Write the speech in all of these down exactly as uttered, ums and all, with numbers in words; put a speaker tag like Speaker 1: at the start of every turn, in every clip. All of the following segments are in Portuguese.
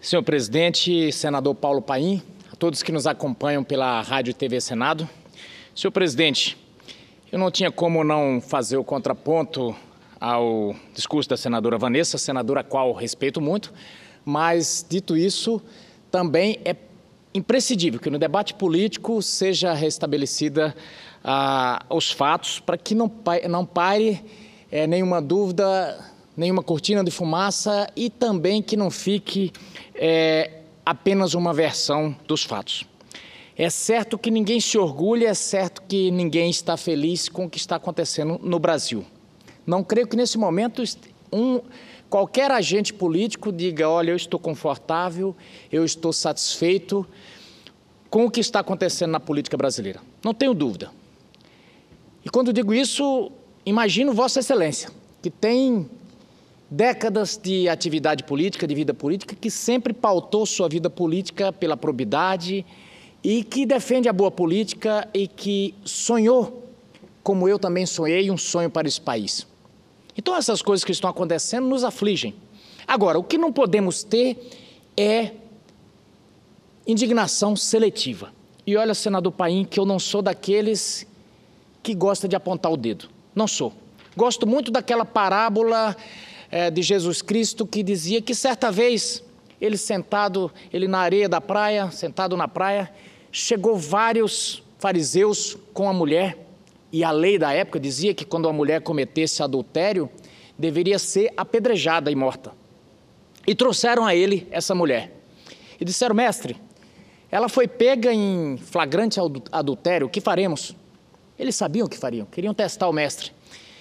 Speaker 1: Senhor presidente, senador Paulo Paim, a todos que nos acompanham pela Rádio e T V Senado. Senhor presidente, eu não tinha como não fazer o contraponto ao discurso da senadora Vanessa, senadora a qual respeito muito, mas, dito isso, também é imprescindível que no debate político seja restabelecida ah, os fatos para que não, não pare é, nenhuma dúvida, nenhuma cortina de fumaça e também que não fique é, apenas uma versão dos fatos. É certo que ninguém se orgulha, é certo que ninguém está feliz com o que está acontecendo no Brasil. Não creio que nesse momento um, qualquer agente político diga, olha, eu estou confortável, eu estou satisfeito com o que está acontecendo na política brasileira. Não tenho dúvida. E quando digo isso, imagino Vossa Excelência, que tem décadas de atividade política, de vida política, que sempre pautou sua vida política pela probidade e que defende a boa política e que sonhou, como eu também sonhei, um sonho para esse país. Então, essas coisas que estão acontecendo nos afligem. Agora, o que não podemos ter é indignação seletiva. E olha, senador Paim, que eu não sou daqueles que gosta de apontar o dedo. Não sou. Gosto muito daquela parábola é, de Jesus Cristo que dizia que certa vez, ele sentado, ele na areia da praia, sentado na praia, chegou vários fariseus com a mulher, e a lei da época dizia que quando a mulher cometesse adultério, deveria ser apedrejada e morta. E trouxeram a ele essa mulher. E disseram, mestre, ela foi pega em flagrante adultério, o que faremos? Eles sabiam o que fariam, queriam testar o mestre.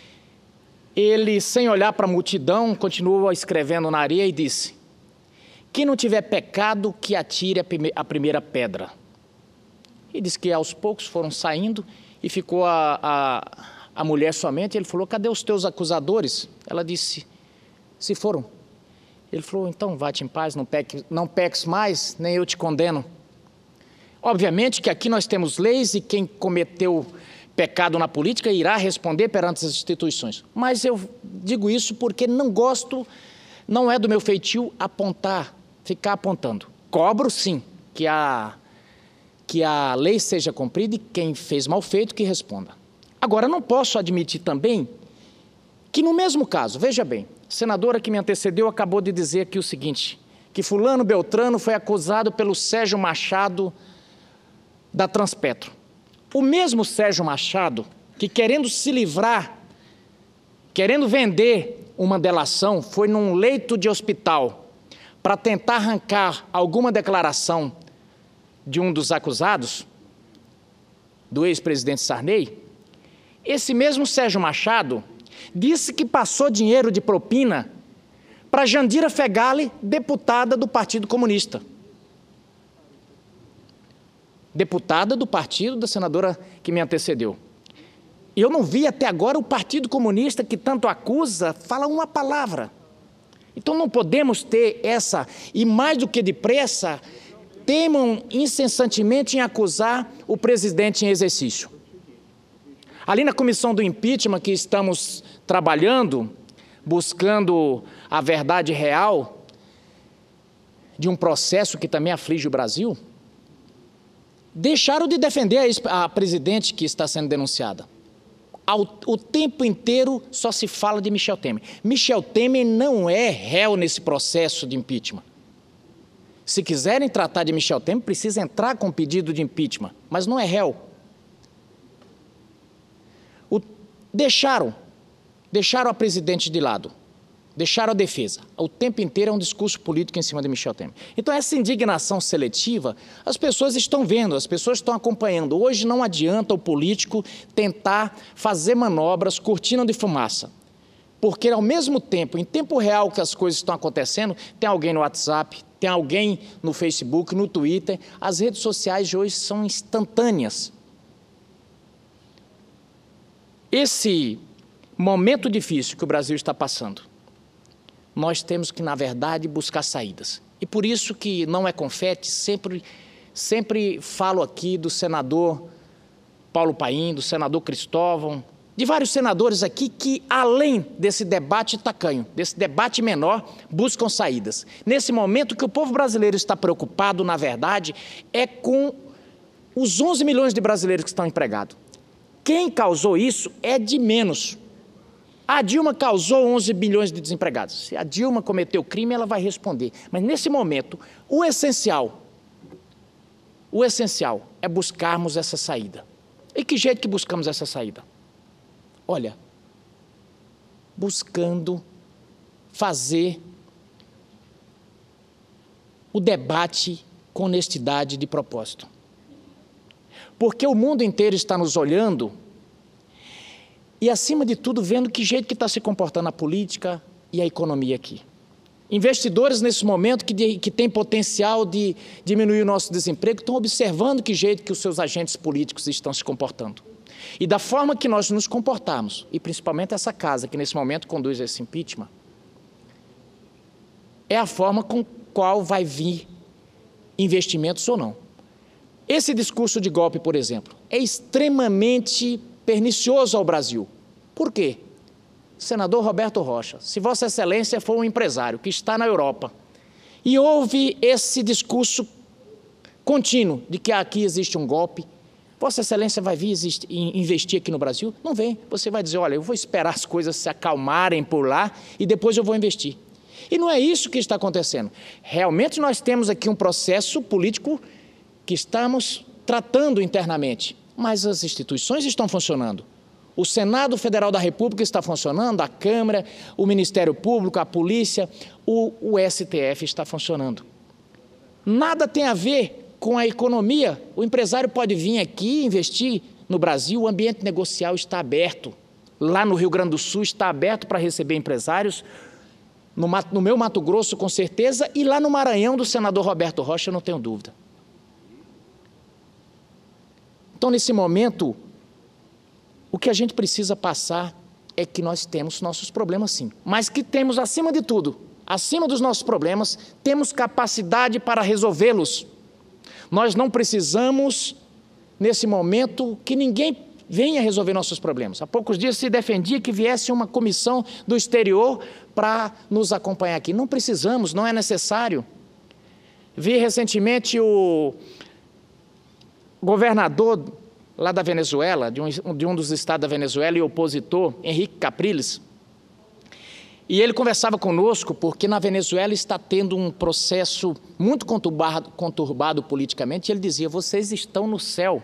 Speaker 1: Ele, sem olhar para a multidão, continuou escrevendo na areia e disse, quem não tiver pecado, que atire a primeira pedra. E disse que aos poucos foram saindo e ficou a, a, a mulher somente. Ele falou, cadê os teus acusadores? Ela disse, se foram. Ele falou, então vá-te em paz, não, peque, não peques mais, nem eu te condeno. Obviamente que aqui nós temos leis e quem cometeu pecado na política irá responder perante as instituições. Mas eu digo isso porque não gosto, não é do meu feitio apontar, ficar apontando. Cobro sim que a, que a lei seja cumprida e quem fez mal feito que responda. Agora, não posso admitir também que no mesmo caso, veja bem, a senadora que me antecedeu acabou de dizer aqui o seguinte, que fulano Beltrano foi acusado pelo Sérgio Machado da Transpetro. O mesmo Sérgio Machado, que querendo se livrar, querendo vender uma delação, foi num leito de hospital para tentar arrancar alguma declaração de um dos acusados, do ex-presidente Sarney, esse mesmo Sérgio Machado disse que passou dinheiro de propina para Jandira Fegali, deputada do Partido Comunista. Deputada do partido da senadora que me antecedeu. Eu não vi até agora o Partido Comunista, que tanto acusa, fala uma palavra. Então não podemos ter essa, e mais do que depressa, temam incessantemente em acusar o presidente em exercício. Ali na comissão do impeachment que estamos trabalhando, buscando a verdade real de um processo que também aflige o Brasil, deixaram de defender a, a presidente que está sendo denunciada. Ao, o tempo inteiro só se fala de Michel Temer. Michel Temer não é réu nesse processo de impeachment. Se quiserem tratar de Michel Temer, precisa entrar com pedido de impeachment, mas não é réu. O, deixaram, deixaram a presidente de lado, deixaram a defesa. O tempo inteiro é um discurso político em cima de Michel Temer. Então, essa indignação seletiva, as pessoas estão vendo, as pessoas estão acompanhando. Hoje não adianta o político tentar fazer manobras, cortina de fumaça. Porque, ao mesmo tempo, em tempo real que as coisas estão acontecendo, tem alguém no WhatsApp, tem alguém no Facebook, no Twitter. As redes sociais de hoje são instantâneas. Esse momento difícil que o Brasil está passando, nós temos que, na verdade, buscar saídas. E por isso que não é confete, sempre, sempre falo aqui do senador Paulo Paim, do senador Cristóvão, de vários senadores aqui que, além desse debate tacanho, desse debate menor, buscam saídas. Nesse momento, o que o povo brasileiro está preocupado, na verdade, é com os onze milhões de brasileiros que estão empregados. Quem causou isso é de menos. A Dilma causou onze bilhões de desempregados. Se a Dilma cometeu crime, ela vai responder. Mas, nesse momento, o essencial, o essencial é buscarmos essa saída. E que jeito que buscamos essa saída? Olha, buscando fazer o debate com honestidade de propósito. Porque o mundo inteiro está nos olhando e, acima de tudo, vendo que jeito que está se comportando a política e a economia aqui. Investidores, nesse momento, que, de, que têm potencial de diminuir o nosso desemprego, estão observando que jeito que os seus agentes políticos estão se comportando. E da forma que nós nos comportarmos, e principalmente essa casa, que nesse momento conduz esse impeachment, é a forma com qual vai vir investimentos ou não. Esse discurso de golpe, por exemplo, é extremamente pernicioso ao Brasil. Por quê? Senador Roberto Rocha, se Vossa Excelência for um empresário que está na Europa e ouve esse discurso contínuo de que aqui existe um golpe, Vossa Excelência vai vir investir aqui no Brasil? Não vem. Você vai dizer, olha, eu vou esperar as coisas se acalmarem por lá e depois eu vou investir. E não é isso que está acontecendo. Realmente nós temos aqui um processo político que estamos tratando internamente, mas as instituições estão funcionando. O Senado Federal da República está funcionando, a Câmara, o Ministério Público, a Polícia, o, o S T F está funcionando. Nada tem a ver com a economia. O empresário pode vir aqui investir no Brasil, o ambiente negocial está aberto. Lá no Rio Grande do Sul está aberto para receber empresários, no, no meu Mato Grosso com certeza, e lá no Maranhão do senador Roberto Rocha, eu não tenho dúvida. Então, nesse momento, o que a gente precisa passar é que nós temos nossos problemas sim, mas que temos, acima de tudo, acima dos nossos problemas, temos capacidade para resolvê-los. Nós não precisamos, nesse momento, que ninguém venha resolver nossos problemas. Há poucos dias se defendia que viesse uma comissão do exterior para nos acompanhar aqui. Não precisamos, não é necessário. Vi recentemente o governador lá da Venezuela, de um, de um dos estados da Venezuela e opositor, Henrique Capriles, e ele conversava conosco porque na Venezuela está tendo um processo muito conturbado, conturbado politicamente, e ele dizia, vocês estão no céu,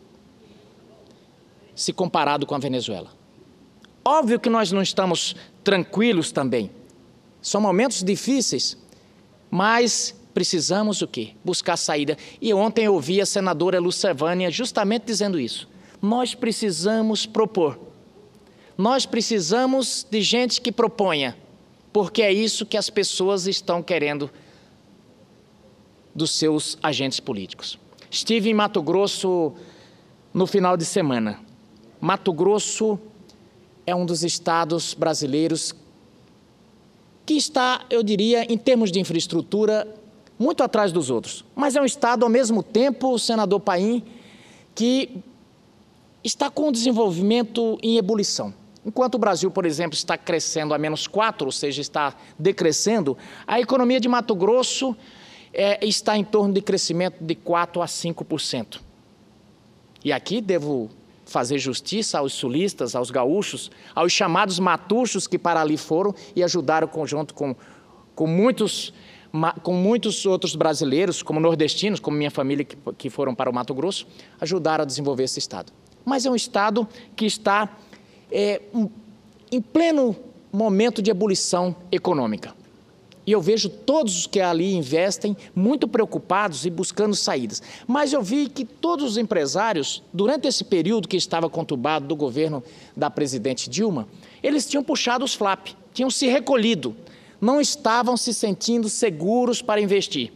Speaker 1: se comparado com a Venezuela. Óbvio que nós não estamos tranquilos também, são momentos difíceis, mas precisamos o quê? Buscar saída. E ontem eu ouvi a senadora Lucevânia justamente dizendo isso. Nós precisamos propor. Nós precisamos de gente que proponha, porque é isso que as pessoas estão querendo dos seus agentes políticos. Estive em Mato Grosso no final de semana. Mato Grosso é um dos estados brasileiros que está, eu diria, em termos de infraestrutura, muito atrás dos outros. Mas é um estado, ao mesmo tempo, o senador Paim, que está com o desenvolvimento em ebulição. Enquanto o Brasil, por exemplo, está crescendo a menos quatro, ou seja, está decrescendo, a economia de Mato Grosso é, está em torno de crescimento de quatro a cinco por cento. E aqui devo fazer justiça aos sulistas, aos gaúchos, aos chamados matuchos que para ali foram e ajudaram conjunto com, com, muitos, com muitos outros brasileiros, como nordestinos, como minha família, que, que foram para o Mato Grosso, ajudaram a desenvolver esse estado. Mas é um estado que está é, em pleno momento de ebulição econômica. E eu vejo todos os que ali investem muito preocupados e buscando saídas. Mas eu vi que todos os empresários, durante esse período que estava conturbado do governo da presidente Dilma, eles tinham puxado os flap, tinham se recolhido, não estavam se sentindo seguros para investir.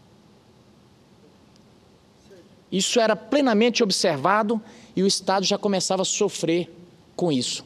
Speaker 1: Isso era plenamente observado e o Estado já começava a sofrer com isso.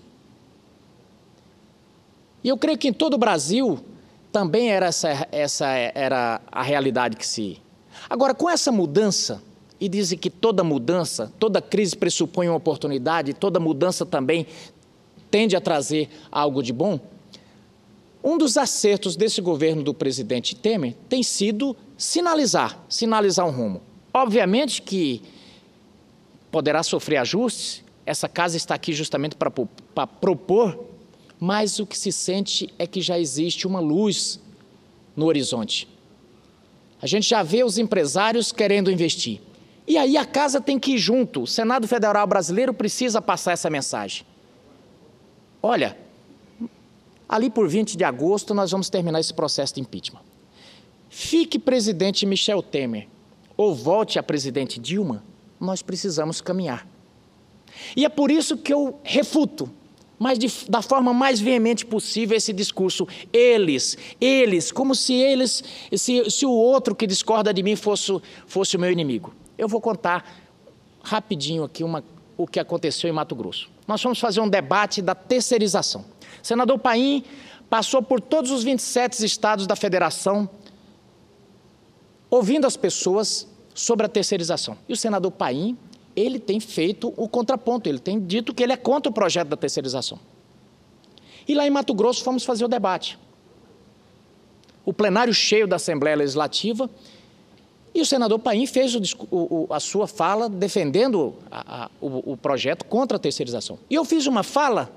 Speaker 1: E eu creio que em todo o Brasil também era essa, essa era a realidade que se... Agora, com essa mudança e dizem que toda mudança, toda crise pressupõe uma oportunidade, toda mudança também tende a trazer algo de bom, um dos acertos desse governo do presidente Temer tem sido sinalizar, sinalizar um rumo. Obviamente que poderá sofrer ajustes, essa casa está aqui justamente para, para propor, mas o que se sente é que já existe uma luz no horizonte. A gente já vê os empresários querendo investir. E aí a casa tem que ir junto. O Senado Federal brasileiro precisa passar essa mensagem. Olha, ali por vinte de agosto nós vamos terminar esse processo de impeachment. Fique presidente Michel Temer ou volte a presidente Dilma, nós precisamos caminhar. E é por isso que eu refuto, mas de, da forma mais veemente possível, esse discurso. Eles, eles, como se eles, se, se o outro que discorda de mim fosse, fosse o meu inimigo. Eu vou contar rapidinho aqui uma, o que aconteceu em Mato Grosso. Nós vamos fazer um debate da terceirização. O senador Paim passou por todos os vinte e sete estados da federação, ouvindo as pessoas sobre a terceirização. E o senador Paim, ele tem feito o contraponto, ele tem dito que ele é contra o projeto da terceirização. E lá em Mato Grosso fomos fazer o debate. O plenário cheio da Assembleia Legislativa, e o senador Paim fez o, o, a sua fala defendendo a, a, o, o projeto contra a terceirização. E eu fiz uma fala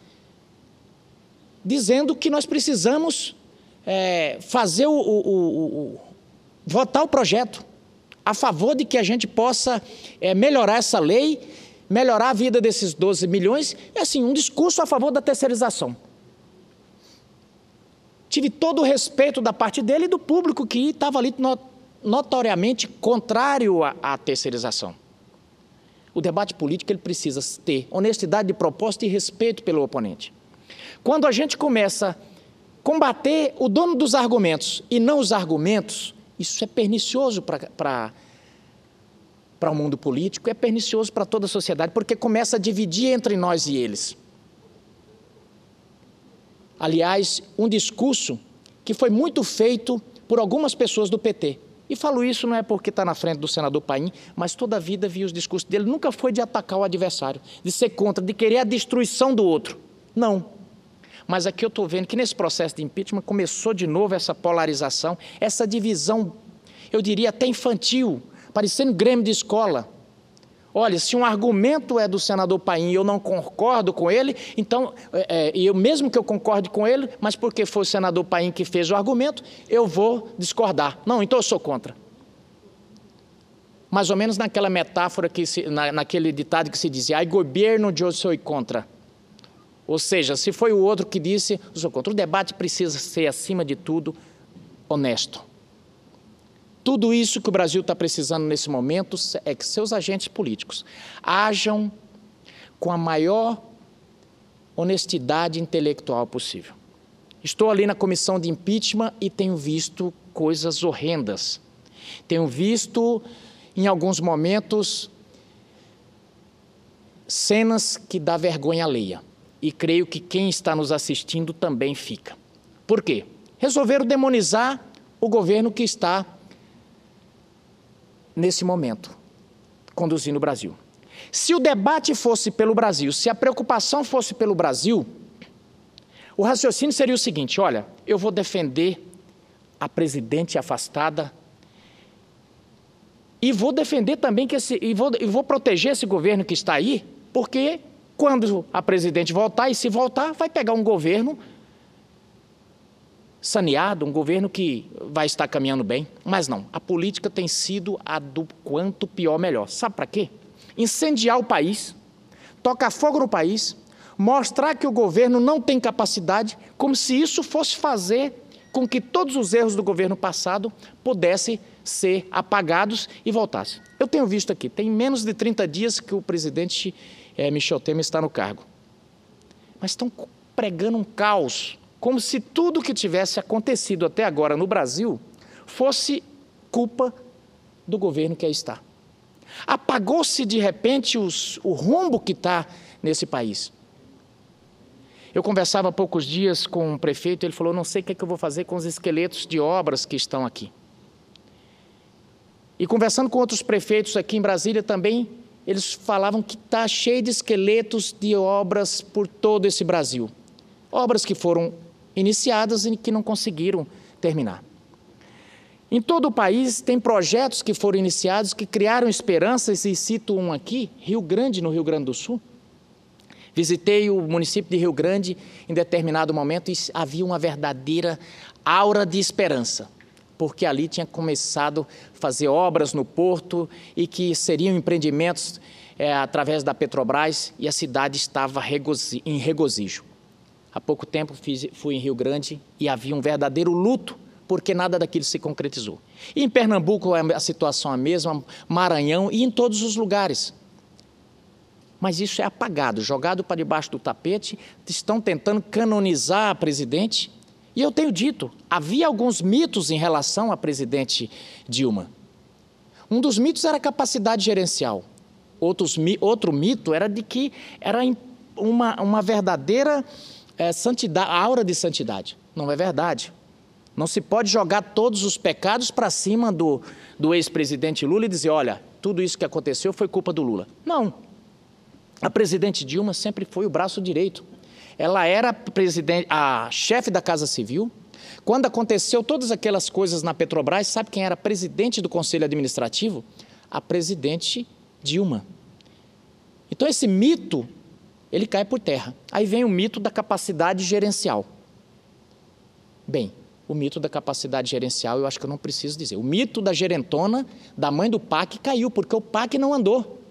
Speaker 1: dizendo que nós precisamos é, fazer o, o, o, o votar o projeto a favor de que a gente possa é, melhorar essa lei, melhorar a vida desses doze milhões, e assim, um discurso a favor da terceirização. Tive todo o respeito da parte dele e do público que estava ali notoriamente contrário à, à terceirização. O debate político ele precisa ter honestidade de proposta e respeito pelo oponente. Quando a gente começa a combater o dono dos argumentos e não os argumentos, isso é pernicioso para o mundo político, é pernicioso para toda a sociedade, porque começa a dividir entre nós e eles. Aliás, um discurso que foi muito feito por algumas pessoas do P T. E falo isso não é porque está na frente do senador Paim, mas toda a vida vi os discursos dele, nunca foi de atacar o adversário, de ser contra, de querer a destruição do outro. Não. Mas aqui eu estou vendo que nesse processo de impeachment começou de novo essa polarização, essa divisão, eu diria até infantil, parecendo Grêmio de escola. Olha, se um argumento é do senador Paim e eu não concordo com ele, então, é, eu mesmo que eu concorde com ele, mas porque foi o senador Paim que fez o argumento, eu vou discordar. Não, então eu sou contra. Mais ou menos naquela metáfora, que se, na, naquele ditado que se dizia, ai governo eu sou contra. Ou seja, se foi o outro que disse, eu sou contra. O debate precisa ser, acima de tudo, honesto. Tudo isso que o Brasil está precisando nesse momento é que seus agentes políticos ajam com a maior honestidade intelectual possível. Estou ali na comissão de impeachment e tenho visto coisas horrendas. Tenho visto, em alguns momentos, cenas que dá vergonha alheia. E creio que quem está nos assistindo também fica. Por quê? Resolveram demonizar o governo que está, nesse momento, conduzindo o Brasil. Se o debate fosse pelo Brasil, se a preocupação fosse pelo Brasil, o raciocínio seria o seguinte, olha, eu vou defender a presidente afastada e vou defender também que esse, e vou, e vou proteger esse governo que está aí, porque quando a presidente voltar, e se voltar, vai pegar um governo saneado, um governo que vai estar caminhando bem. Mas não, a política tem sido a do quanto pior, melhor. Sabe para quê? Incendiar o país, tocar fogo no país, mostrar que o governo não tem capacidade, como se isso fosse fazer com que todos os erros do governo passado pudessem ser apagados e voltassem. Eu tenho visto aqui, tem menos de trinta dias que o presidente É, Michel Temer está no cargo. Mas estão pregando um caos, como se tudo que tivesse acontecido até agora no Brasil fosse culpa do governo que aí está. Apagou-se de repente os, o rumbo que está nesse país. Eu conversava há poucos dias com um prefeito, ele falou, não sei o que é que eu vou fazer com os esqueletos de obras que estão aqui. E conversando com outros prefeitos aqui em Brasília também, eles falavam que está cheio de esqueletos de obras por todo esse Brasil. Obras que foram iniciadas e que não conseguiram terminar. Em todo o país tem projetos que foram iniciados, que criaram esperanças, e cito um aqui, Rio Grande, no Rio Grande do Sul. Visitei o município de Rio Grande em determinado momento e havia uma verdadeira aura de esperança, porque ali tinha começado a fazer obras no porto e que seriam empreendimentos é, através da Petrobras, e a cidade estava regozi- em regozijo. Há pouco tempo fiz, fui em Rio Grande e havia um verdadeiro luto, porque nada daquilo se concretizou. E em Pernambuco a situação é a mesma, Maranhão e em todos os lugares. Mas isso é apagado, jogado para debaixo do tapete, estão tentando canonizar a presidente. E eu tenho dito, havia alguns mitos em relação à presidente Dilma. Um dos mitos era a capacidade gerencial. Outros, outro mito era de que era uma, uma verdadeira é, santidade, aura de santidade. Não é verdade. Não se pode jogar todos os pecados para cima do, do ex-presidente Lula e dizer, olha, tudo isso que aconteceu foi culpa do Lula. Não. A presidente Dilma sempre foi o braço direito. Ela era presidente, a chefe da Casa Civil. Quando aconteceu todas aquelas coisas na Petrobras, sabe quem era presidente do Conselho Administrativo? A presidente Dilma. Então esse mito, ele cai por terra. Aí vem o mito da capacidade gerencial. Bem, o mito da capacidade gerencial eu acho que eu não preciso dizer. O mito da gerentona, da mãe do P A C, caiu, porque o P A C não andou.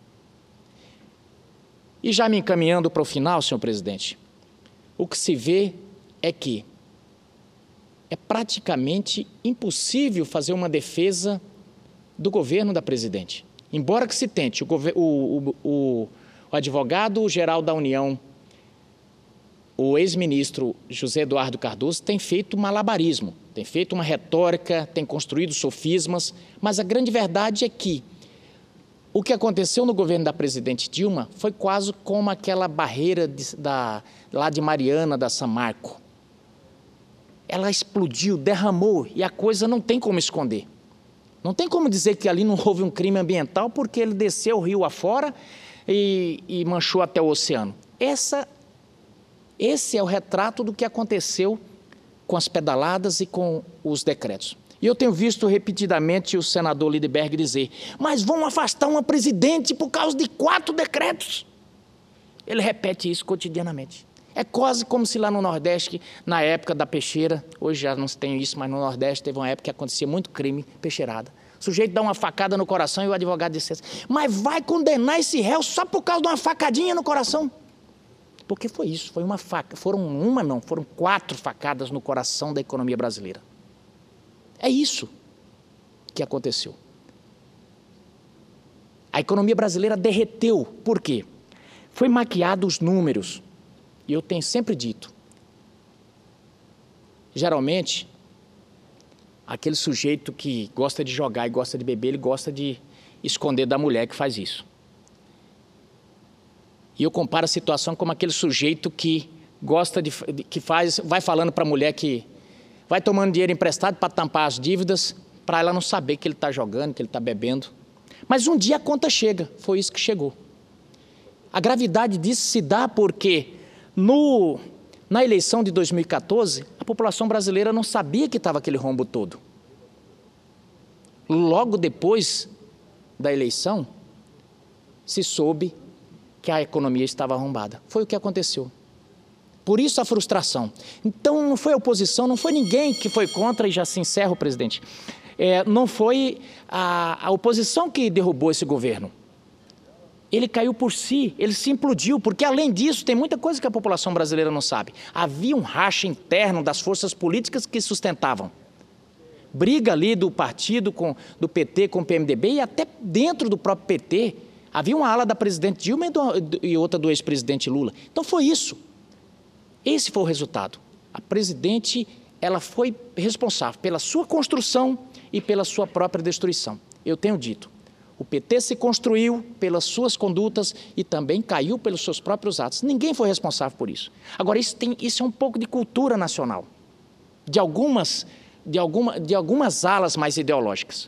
Speaker 1: E já me encaminhando para o final, senhor presidente, o que se vê é que é praticamente impossível fazer uma defesa do governo da presidente. Embora que se tente, o, o, o, o advogado-geral da União, o ex-ministro José Eduardo Cardoso, tem feito malabarismo, tem feito uma retórica, tem construído sofismas, mas a grande verdade é que o que aconteceu no governo da presidente Dilma foi quase como aquela barreira de, da, lá de Mariana, da São Marco. Ela explodiu, derramou, e a coisa não tem como esconder. Não tem como dizer que ali não houve um crime ambiental porque ele desceu o rio afora e, e manchou até o oceano. Essa, esse é o retrato do que aconteceu com as pedaladas e com os decretos. E eu tenho visto repetidamente o senador Lidberg dizer, mas vão afastar uma presidente por causa de quatro decretos. Ele repete isso cotidianamente. É quase como se lá no Nordeste, na época da peixeira, hoje já não se tem isso, mas no Nordeste teve uma época que acontecia muito crime, peixeirada. O sujeito dá uma facada no coração e o advogado dissesse, mas vai condenar esse réu só por causa de uma facadinha no coração? Porque foi isso, foi uma faca, foram uma não, foram quatro facadas no coração da economia brasileira. É isso que aconteceu. A economia brasileira derreteu. Por quê? Foi maquiado os números. E eu tenho sempre dito, geralmente, aquele sujeito que gosta de jogar e gosta de beber, ele gosta de esconder da mulher que faz isso. E eu comparo a situação como aquele sujeito que gosta de, que faz, vai falando para a mulher que vai tomando dinheiro emprestado para tampar as dívidas, para ela não saber que ele está jogando, que ele está bebendo. Mas um dia a conta chega, foi isso que chegou. A gravidade disso se dá porque no, na eleição de dois mil e quatorze, a população brasileira não sabia que estava aquele rombo todo. Logo depois da eleição, se soube que a economia estava arrombada. Foi o que aconteceu. Por isso a frustração. Então não foi a oposição, não foi ninguém que foi contra, e já se encerra o presidente. É, não foi a, a oposição que derrubou esse governo. Ele caiu por si, ele se implodiu, porque além disso tem muita coisa que a população brasileira não sabe. Havia um racha interno das forças políticas que sustentavam. Briga ali do partido, com, do P T com o P M D B, e até dentro do próprio P T, havia uma ala da presidente Dilma e, do, e outra do ex-presidente Lula. Então foi isso. Esse foi o resultado. A presidente, ela foi responsável pela sua construção e pela sua própria destruição. Eu tenho dito, o P T se construiu pelas suas condutas e também caiu pelos seus próprios atos. Ninguém foi responsável por isso. Agora, isso, tem, isso é um pouco de cultura nacional, de algumas, de, alguma, de algumas alas mais ideológicas.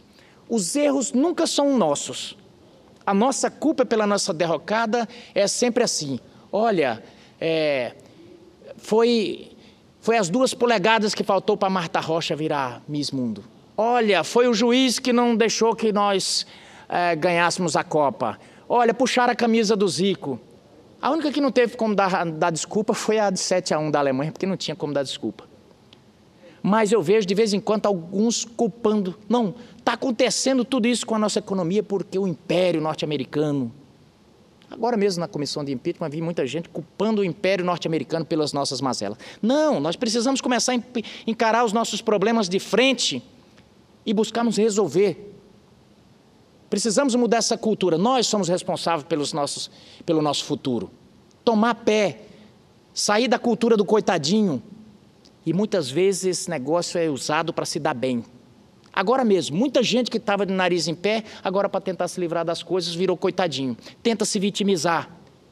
Speaker 1: Os erros nunca são nossos. A nossa culpa pela nossa derrocada é sempre assim. Olha, é, foi, foi as duas polegadas que faltou para Marta Rocha virar Miss Mundo. Olha, foi o juiz que não deixou que nós é, ganhássemos a Copa. Olha, puxaram a camisa do Zico. A única que não teve como dar, dar desculpa foi a de sete a um da Alemanha, porque não tinha como dar desculpa. Mas eu vejo de vez em quando alguns culpando. Não, está acontecendo tudo isso com a nossa economia porque o Império Norte-Americano. Agora mesmo na comissão de impeachment vi muita gente culpando o Império Norte-Americano pelas nossas mazelas. Não, nós precisamos começar a encarar os nossos problemas de frente e buscarmos resolver. Precisamos mudar essa cultura. Nós somos responsáveis pelos nossos, pelo nosso futuro. Tomar pé, sair da cultura do coitadinho. E muitas vezes esse negócio é usado para se dar bem. Agora mesmo, muita gente que estava de nariz em pé, agora para tentar se livrar das coisas, virou coitadinho. Tenta se vitimizar.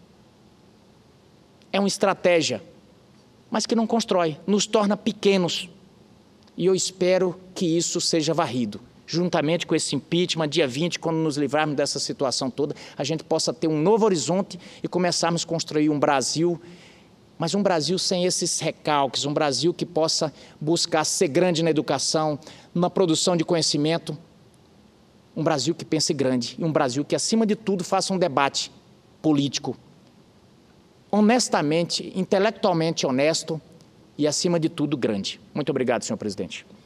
Speaker 1: É uma estratégia, mas que não constrói, nos torna pequenos. E eu espero que isso seja varrido. Juntamente com esse impeachment, dia vinte, quando nos livrarmos dessa situação toda, a gente possa ter um novo horizonte e começarmos a construir um Brasil, mas um Brasil sem esses recalques, um Brasil que possa buscar ser grande na educação, na produção de conhecimento, um Brasil que pense grande e um Brasil que, acima de tudo, faça um debate político, honestamente, intelectualmente honesto e, acima de tudo, grande. Muito obrigado, senhor presidente.